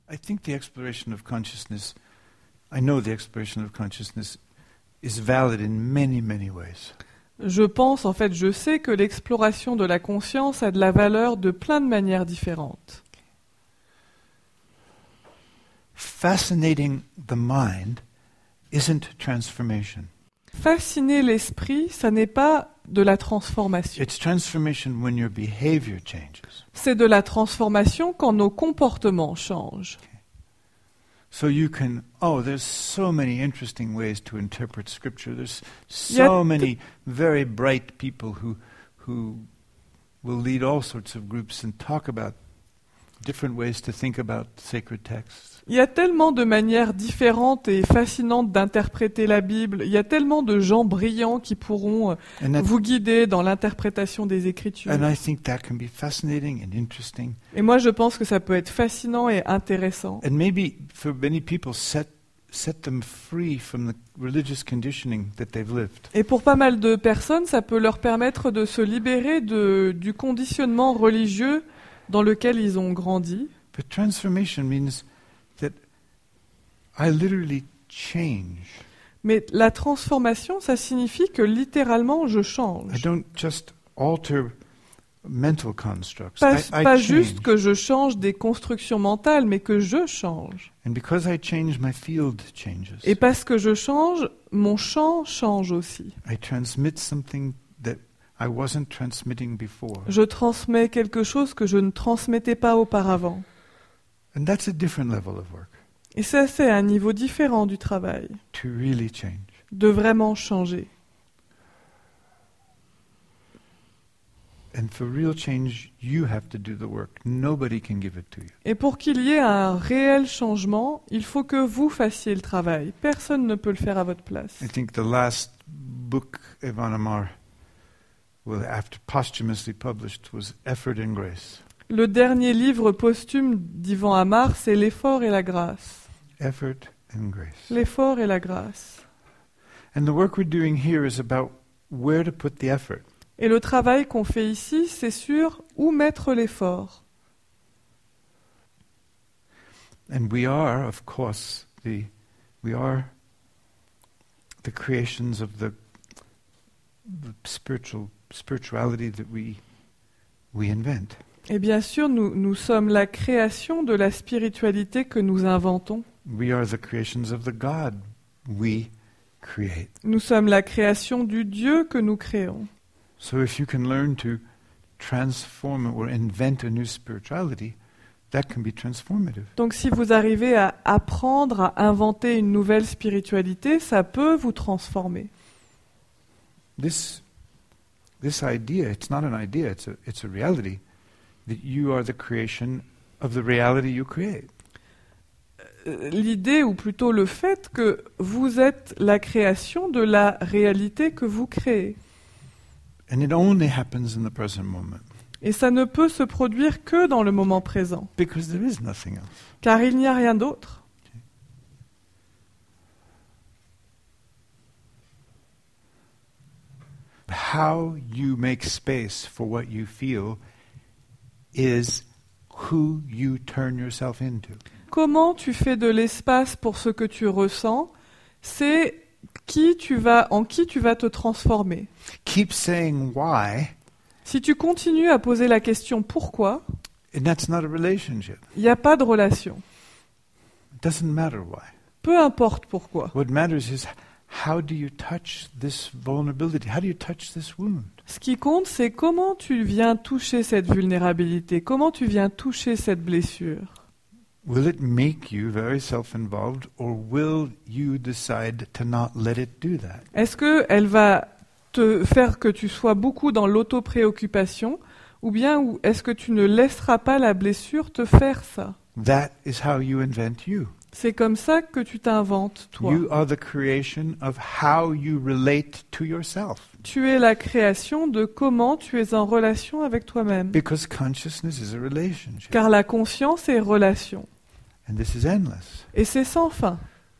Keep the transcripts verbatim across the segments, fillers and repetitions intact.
I think the exploration of consciousness, I know the exploration of consciousness is valid in many, many ways. Je pense, en fait, je sais que l'exploration de la conscience a de la valeur de plein de manières différentes. Fascinating the mind isn't transformation. Fasciner l'esprit, ça n'est pas de la transformation. It's transformation when your behavior changes. C'est de la transformation quand nos comportements changent. So you can, oh, there's so many interesting ways to interpret Scripture. There's Il y a so t- many very bright people who who will lead all sorts of groups and talk about different ways to think about sacred texts. Il y a tellement de manières différentes et fascinantes d'interpréter la Bible. Il y a tellement de gens brillants qui pourront euh, And, that, vous guider dans l'interprétation des Écritures. and I think that can be fascinating and interesting. Et moi, je pense que ça peut être fascinant et intéressant. And maybe for many people set set them free from the religious conditioning that they've lived. Et pour pas mal de personnes, ça peut leur permettre de se libérer de, du conditionnement religieux dans lequel ils ont grandi. But transformation means that I literally change. Mais la transformation, ça signifie que littéralement, je I change. don't just alter mental constructs. Pas, I, I pas change. juste que je change des constructions mentales, mais que je change. And because I change, my field changes. Et parce que je change, mon champ change aussi. I transmit something that I wasn't transmitting before. Je transmets quelque chose que je ne transmettais pas auparavant. And that's a different level of work, Et ça, c'est un niveau différent du travail, to really change. de vraiment changer. And for real change, you have to do the work. Nobody can give it to you. Et pour qu'il y ait un réel changement, il faut que vous fassiez le travail. Personne ne peut le faire à votre place. I think the last book Evan Amar, well, after posthumously published, was Effort and Grace. Le dernier livre posthume d'Ivan Amar, c'est L'effort et la grâce. Effort and Grace. L'effort et la grâce. And the work we're doing here is about where to put the effort. Et le travail qu'on fait ici, c'est sur où mettre l'effort. And we are, of course, the we are the creations of the, the spiritual spirituality that we we invent. Et bien sûr, nous, nous sommes la création de la spiritualité que nous inventons. We are the creations of the God we create. Nous sommes la création du Dieu que nous créons. So if you can learn to transform or invent a new spirituality, that can be transformative. Donc si vous arrivez à apprendre à inventer une nouvelle spiritualité, ça peut vous transformer. This this idea, it's not an idea, it's a it's a reality that you are the creation of the reality you create. L'idée, ou plutôt le fait que vous êtes la création de la réalité que vous créez. And it only happens in the present moment. Et ça ne peut se produire que dans le moment présent, Because there is nothing else. car il n'y a rien d'autre. How you make space for what you feel is who you turn yourself into. Comment tu fais de l'espace pour ce que tu ressens, c'est qui tu vas, en qui tu vas te transformer. Keep saying why, Si tu continues à poser la question pourquoi, and that's not a relationship. il n'y a pas de relation. It doesn't matter why. Peu importe pourquoi. What matters is how do you touch this vulnerability? How do you touch this wound? Ce qui compte, c'est comment tu viens toucher cette vulnérabilité, comment tu viens toucher cette blessure. Will it make you very self-involved, or will you decide to not let it do that? Est-ce qu'elle va te faire que tu sois beaucoup dans l'auto-préoccupation, ou bien ou est-ce que tu ne laisseras pas la blessure te faire ça? That is how you invent you. C'est comme ça que tu t'inventes, toi. You are the creation of how you relate to yourself. Tu es la création de comment tu es en relation avec toi-même. Because consciousness is a relationship. Car la conscience est relation. And this is endless. Et c'est sans fin.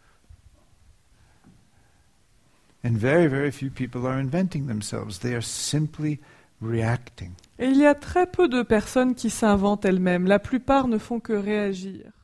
And very, very few people are inventing themselves. They are simply reacting. Et il y a très peu de personnes qui s'inventent elles-mêmes. La plupart ne font que réagir.